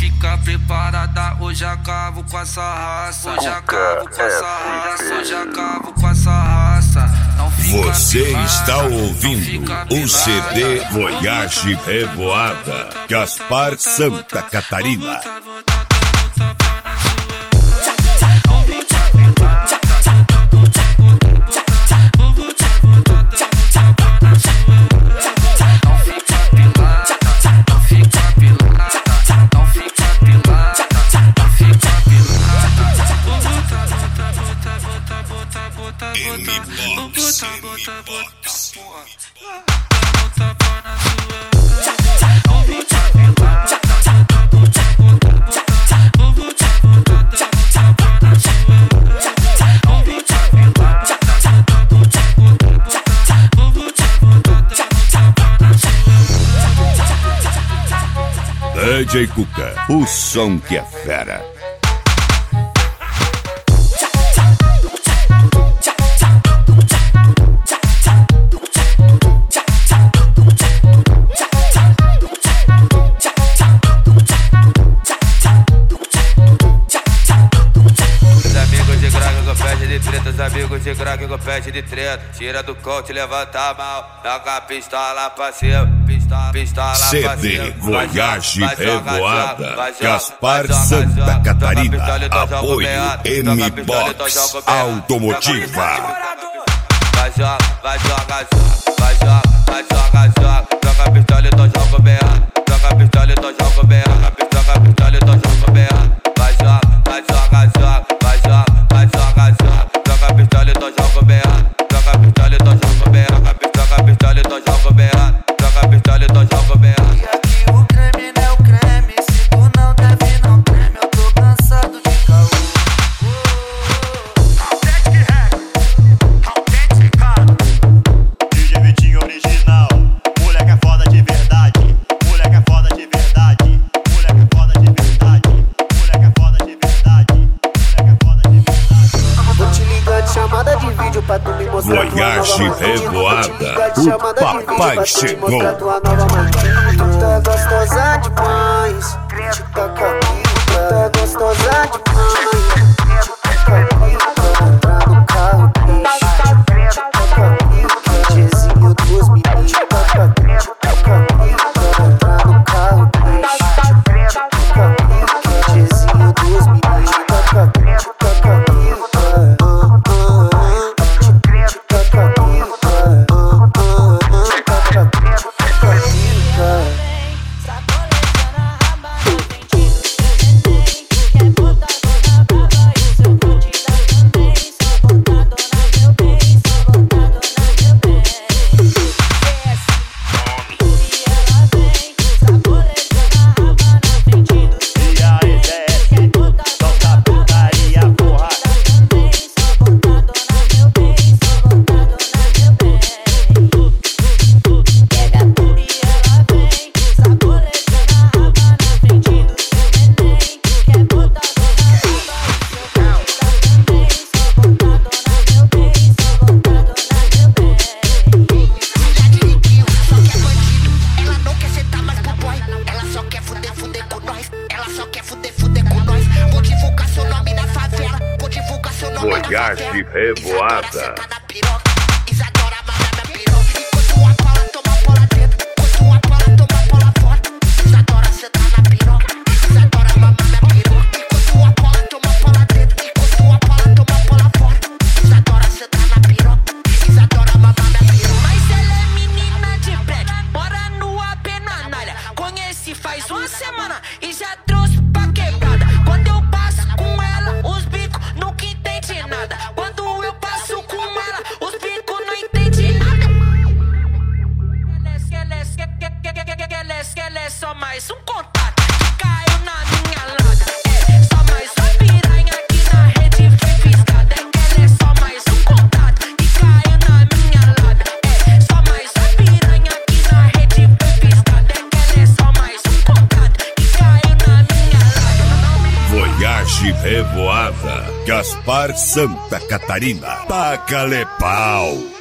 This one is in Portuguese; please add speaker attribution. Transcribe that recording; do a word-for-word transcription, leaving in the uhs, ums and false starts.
Speaker 1: fica preparada, hoje acabo com essa raça. Hoje acabo com essa raça, hoje acabo com essa raça. Não fica
Speaker 2: Você
Speaker 1: pelada,
Speaker 2: está ouvindo o C D
Speaker 1: pelada.
Speaker 2: Voyage Revoada, Gaspar Santa Catarina. D J Cuca, o som que é fera.
Speaker 3: Os amigos de crack com pede de treta. Tira do coach, levanta a mão. Joga a pistola pra cima. Pistola, pistola
Speaker 2: C
Speaker 3: pra
Speaker 2: D
Speaker 3: cima.
Speaker 2: Voyage Revoada,
Speaker 3: vai joga,
Speaker 2: Gaspar
Speaker 3: vai joga,
Speaker 2: Santa
Speaker 3: joga,
Speaker 2: Catarina.
Speaker 3: joga, joga,
Speaker 2: Apoio
Speaker 3: joga,
Speaker 2: M-Box
Speaker 3: joga,
Speaker 2: Automotiva.
Speaker 3: Vai joga, vai joga, vai joga, vai joga, joga. Joga a pistola, então joga o B A. Joga a pistola, então joga o B A. Joga a pistola, então joga o B A. Vai joga, vai joga, joga. Vai joga, vai joga, joga. Joga a pistola, então joga o B A. Joga a pistola, então joga o B A. Joga a pistola, então joga o B A. Joga a pistola, então joga o B A.
Speaker 4: E aqui o creme não é o creme. Se tu não deve, não treme. Eu tô cansado de caô.
Speaker 5: D J Vitinho original. Moleque é foda de verdade. Moleque é foda de verdade. Moleque é foda de verdade. Moleque é foda de verdade. Moleque é foda de verdade.
Speaker 4: Vou te ligar de chamada de vídeo pra tu me mostrar tua
Speaker 2: Voyage
Speaker 4: nova bandida.
Speaker 2: Revoada,
Speaker 4: Vou te ligar de
Speaker 2: o
Speaker 4: chamada de vídeo
Speaker 2: papai
Speaker 4: pra tu me
Speaker 2: chegou.
Speaker 4: mostrar tua nova bandida. Tu tá gostosa demais. Te taca pica. Tu tá gostosa demais. Te taca pica. Entrar no carro, bicho. Te taca pica. Tchezinho dos meninos. Te taca pica. Te taca pica. Entrar no carro, bicho. Te taca pica. Tchezinho dos meninos. Te taca pica. Te taca pica.
Speaker 2: Voyage Revoada.
Speaker 6: Faz uma semana e já trouxe pra quebrada. Quando eu passo com ela, os bicos nunca entende nada. Quando eu passo com ela, os bicos não entende nada. Ela é, ela é, ela é só mais um contato que caiu na minha lada. É só mais uma piranha aqui na rede foi fiscada. Ela é só mais um contato que caiu na minha lada. É só mais uma piranha aqui na rede foi fiscada. Ela é só mais um contato que caiu na minha lada.
Speaker 2: Voyage Revoada, Gaspar Santa Catarina. Taca-lhe pau.